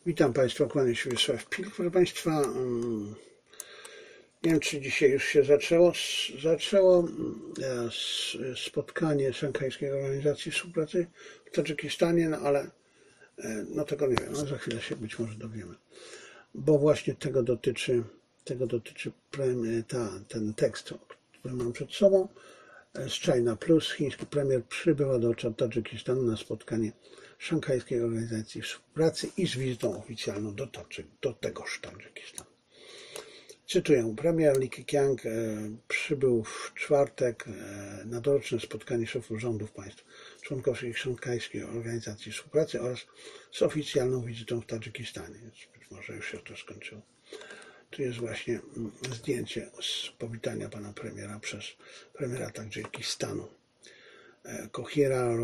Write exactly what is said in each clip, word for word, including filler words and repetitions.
Witam Państwa, kłaniam się Wiesław Pilch. Proszę Państwa, nie wiem, czy dzisiaj już się zaczęło, zaczęło spotkanie Szanghajskiej Organizacji Współpracy w Tadżykistanie, no ale no tego nie wiem, no za chwilę się być może dowiemy, bo właśnie tego dotyczy, tego dotyczy ta, ten tekst, który mam przed sobą. Z China Plus chiński premier przybywa do Tadżykistanu na spotkanie Szanghajskiej Organizacji Współpracy i z wizytą oficjalną do, do tegoż Tadżykistanu. Cytuję, premier Li Keqiang przybył w czwartek na doroczne spotkanie szefów rządów państw członkowskich Szanghajskiej Organizacji Współpracy oraz z oficjalną wizytą w Tadżykistanie. Więc być może już się to skończyło. Tu jest właśnie zdjęcie z powitania pana premiera przez premiera Tadżykistanu Kohiera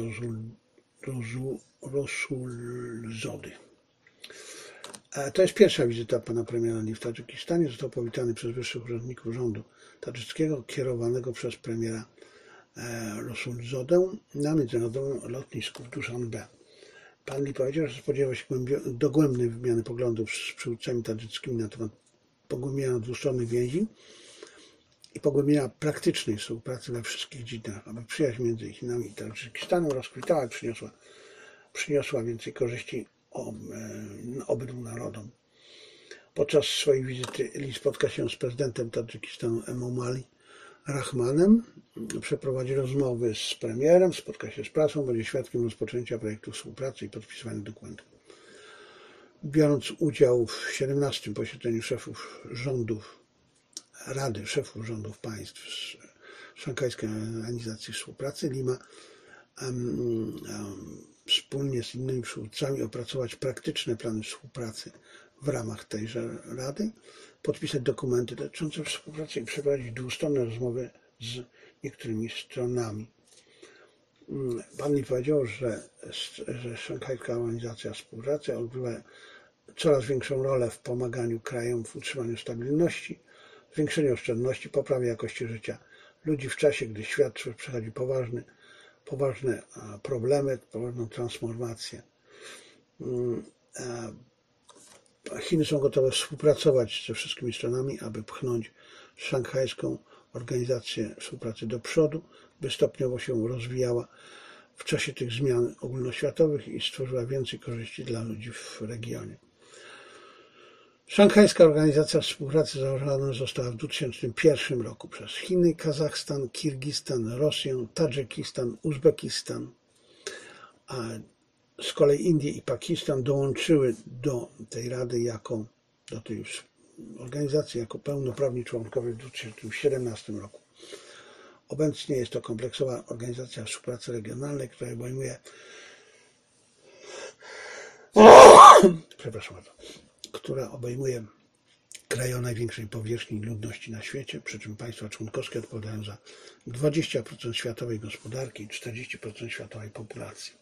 Rasulzody. To jest pierwsza wizyta pana premiera Li w Tadżykistanie. Został powitany przez wyższych urzędników rządu tadżyckiego kierowanego przez premiera Rasulzodę na międzynarodowym lotnisku w Duszanbe. Pan Li powiedział, że spodziewa się dogłębnej wymiany poglądów z przywódcami tadżyckimi na temat pogłębienia dwustronnych więzi i pogłębienia praktycznej współpracy we wszystkich dziedzinach, aby przyjaźń między Chinami i Tadżykistanem rozkwitała i przyniosła, przyniosła więcej korzyści obydwu narodom. Podczas swojej wizyty Li spotka się z prezydentem Tadżykistanu Emomali Rahmanem, przeprowadzi rozmowy z premierem, spotka się z prasą, będzie świadkiem rozpoczęcia projektu współpracy i podpisywania dokumentów. Biorąc udział w siedemnastym posiedzeniu szefów rządów, Rady Szefów Rządów Państw Szanghajskiej Organizacji Współpracy, Li ma um, um, wspólnie z innymi przywódcami opracować praktyczne plany współpracy w ramach tejże Rady, podpisać dokumenty dotyczące współpracy i przeprowadzić dwustronne rozmowy z niektórymi stronami. Pan Li powiedział, że, że Szanghajska Organizacja Współpracy odgrywa coraz większą rolę w pomaganiu krajom w utrzymaniu stabilności, zwiększeniu oszczędności, poprawie jakości życia ludzi w czasie, gdy świat przechodzi poważny, poważne problemy, poważną transformację. Chiny są gotowe współpracować ze wszystkimi stronami, aby pchnąć Szanghajską Organizację Współpracy do przodu, by stopniowo się rozwijała w czasie tych zmian ogólnoświatowych i stworzyła więcej korzyści dla ludzi w regionie. Szanghajska Organizacja Współpracy założona została w dwa tysiące pierwszym roku przez Chiny, Kazachstan, Kirgistan, Rosję, Tadżykistan, Uzbekistan, a z kolei Indie i Pakistan dołączyły do tej rady jako, do tej organizacji jako pełnoprawni członkowie w dwa tysiące siedemnastym roku. Obecnie jest to kompleksowa organizacja współpracy regionalnej, która obejmuje przepraszam bardzo, która obejmuje kraje o największej powierzchni ludności na świecie, przy czym państwa członkowskie odpowiadają za dwadzieścia procent światowej gospodarki i czterdzieści procent światowej populacji.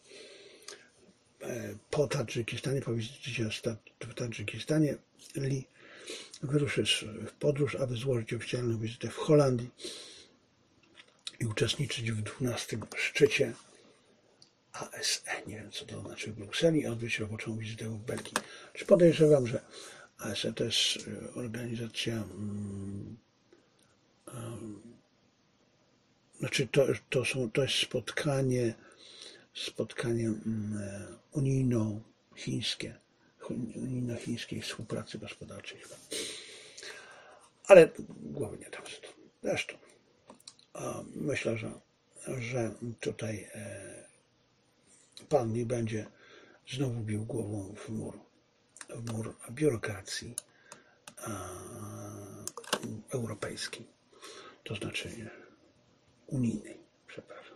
Po Tadżykistanie, po wizycie w Tadżykistanie, Li wyruszy w podróż, aby złożyć oficjalną wizytę w Holandii i uczestniczyć w dwunastym szczycie A S E, nie wiem co to znaczy w Brukseli, a odbyć roboczą wizytę w Belgii. Czy podejrzewam, że A S E to jest organizacja, um, um, znaczy to, to, są, to jest spotkanie, spotkanie um, unijno-chińskie, unijno-chińskiej współpracy gospodarczej chyba. Ale głowy nie dam z tym. Zresztą myślę, że, że tutaj e, pan Li będzie znowu bił głową w mur, w mur biurokracji e, europejskiej, to znaczy unijnej, przepraszam.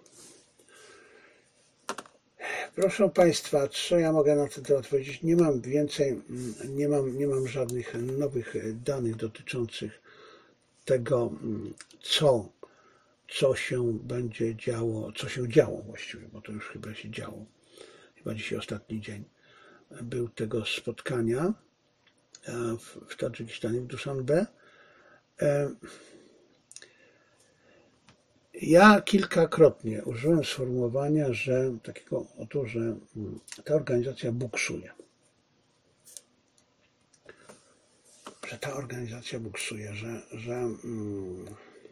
Proszę Państwa, co ja mogę na ten temat powiedzieć? Nie mam więcej, nie mam, nie mam żadnych nowych danych dotyczących tego, co, co się będzie działo, co się działo właściwie, bo to już chyba się działo. Chyba dzisiaj ostatni dzień był tego spotkania w, w Tadżykistanie, w Duszanbe. Ja kilkakrotnie użyłem sformułowania, że takiego oto, że ta organizacja buksuje. że ta organizacja buksuje, że, że, mm,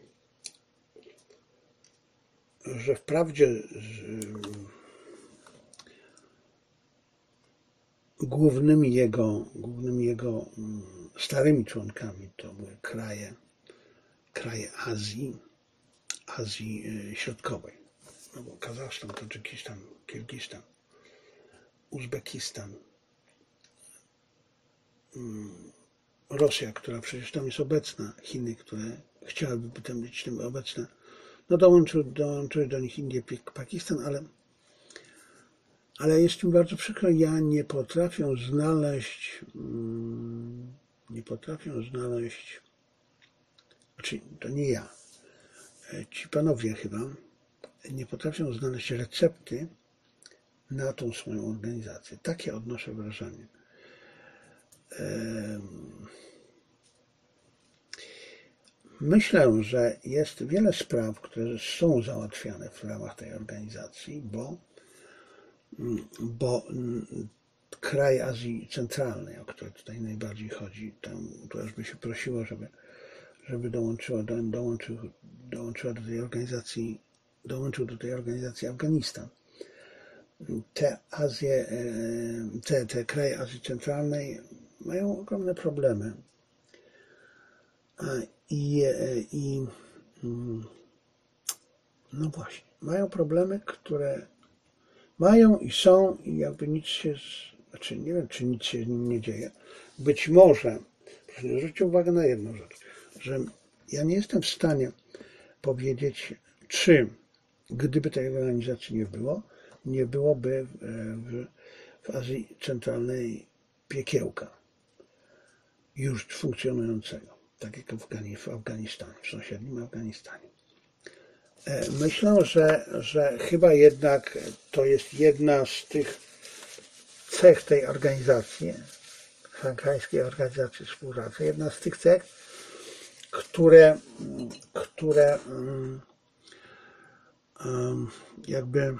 że wprawdzie głównymi jego, głównymi jego starymi członkami to były kraje, kraje Azji, Azji Środkowej. No bo Kazachstan, Tadżykistan, Kirgistan, Uzbekistan, Rosja, która przecież tam jest obecna, Chiny, które chciałyby tam być tym obecne, no dołączyły, dołączyły do nich Indie, Pakistan, ale, ale jest mi bardzo przykro, ja nie potrafię znaleźć, nie potrafię znaleźć, znaczy to nie ja, ci panowie chyba, nie potrafią znaleźć recepty na tą swoją organizację. Takie odnoszę wrażenie. Myślę, że jest wiele spraw, które są załatwiane w ramach tej organizacji, bo, bo kraj Azji Centralnej, o które tutaj najbardziej chodzi, tam też by się prosiło, żeby, żeby dołączyła, do, dołączył, dołączyła do tej organizacji, dołączył do tej organizacji Afganistan. Te Azje, te, te kraje Azji Centralnej mają ogromne problemy. I, i no właśnie, mają problemy, które mają i są i jakby nic się, znaczy nie wiem, czy nic się z nim nie dzieje. Być może, proszę zwrócić uwagę na jedną rzecz, że ja nie jestem w stanie powiedzieć, czy gdyby tej organizacji nie było, nie byłoby w, w Azji Centralnej piekiełka już funkcjonującego, tak jak w Afganistanie, w sąsiednim Afganistanie. Myślę, że, że chyba jednak to jest jedna z tych cech tej organizacji, szanghajskiej organizacji współpracy, jedna z tych cech, które, które jakby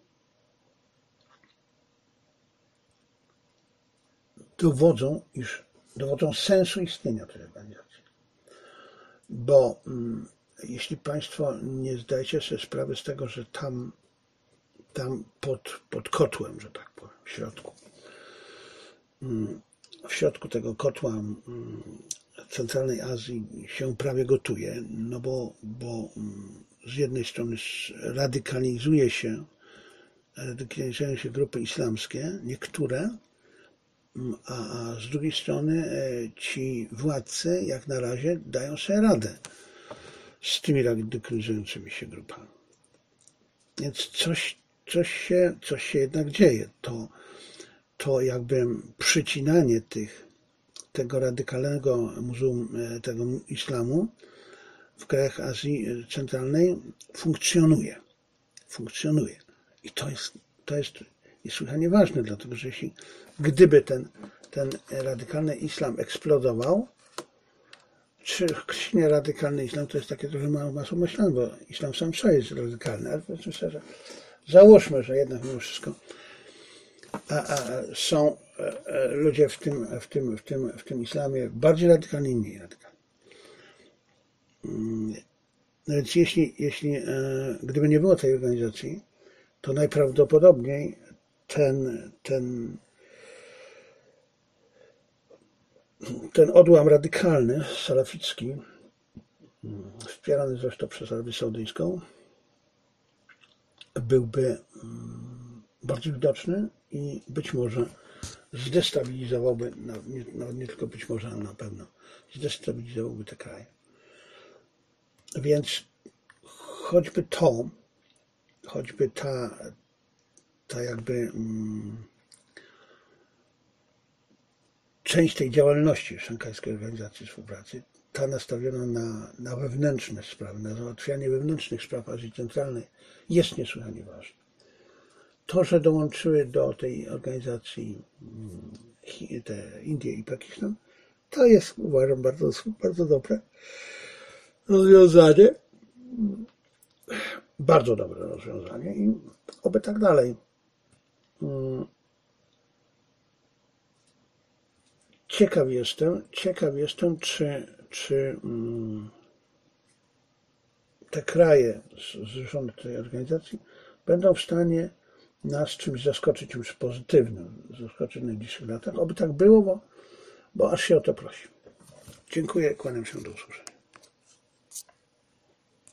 dowodzą, iż dowodzą sensu istnienia tej organizacji. Bo mm, jeśli Państwo nie zdajecie sobie sprawy z tego, że tam, tam pod, pod kotłem, że tak powiem, w środku, mm, w środku tego kotła mm, centralnej Azji się prawie gotuje, no bo, bo mm, z jednej strony radykalizuje się, radykalizują się grupy islamskie, niektóre, A, a z drugiej strony ci władcy jak na razie dają sobie radę z tymi radykalizującymi się grupami. Więc coś, coś, się, coś się jednak dzieje. To, to jakby przycinanie tych, tego radykalnego muzułm, tego islamu w krajach Azji Centralnej funkcjonuje. Funkcjonuje. I to jest, to jest niesłychanie ważne, dlatego że jeśli gdyby ten, ten radykalny islam eksplodował, czy nie radykalny islam to jest takie trochę masło myślane, bo islam sam sobie jest radykalny, ale powiedzmy sobie, że załóżmy, że jednak mimo wszystko a, a są ludzie w tym, w, tym, w, tym, w tym islamie bardziej radykalni i mniej radykalni. No więc jeśli, jeśli gdyby nie było tej organizacji, to najprawdopodobniej ten, ten, ten odłam radykalny, salaficki, wspierany zresztą przez Arabię Saudyjską, byłby bardziej widoczny i być może zdestabilizowałby, nawet nie tylko być może, ale na pewno zdestabilizowałby te kraje. Więc choćby to, choćby ta, ta jakby mm, część tej działalności Szanghajskiej Organizacji Współpracy, ta nastawiona na, na wewnętrzne sprawy, na załatwianie wewnętrznych spraw Azji Centralnej, jest niesłychanie ważna. To, że dołączyły do tej organizacji te Indie i Pakistan, to jest, uważam, bardzo, bardzo dobre rozwiązanie. Bardzo dobre rozwiązanie i oby tak dalej. ciekaw jestem, ciekaw jestem, czy, czy mm, te kraje zrzeszone tej organizacji będą w stanie nas czymś zaskoczyć, czymś pozytywnym, zaskoczyć w najbliższych latach. Oby tak było, bo, bo aż się o to prosi. Dziękuję, kłaniam się, do usłyszenia.